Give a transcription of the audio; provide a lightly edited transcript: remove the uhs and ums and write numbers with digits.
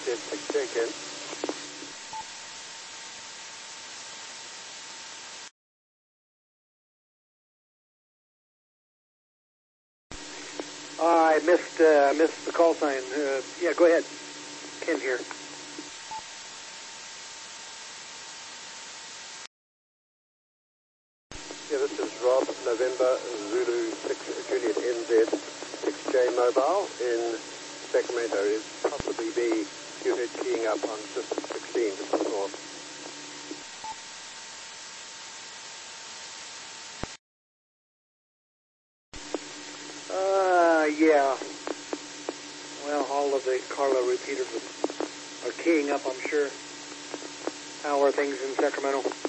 said 6 check-in. I missed the call sign. Yeah, go ahead. Ken here. Yeah, this is Rob, November, Zulu 6, Juliet NZ, 6J mobile in Sacramento. Is possibly be you heard keying up on system 16 just before. Yeah. Well, all of the Carlo repeaters are keying up, I'm sure. How are things in Sacramento?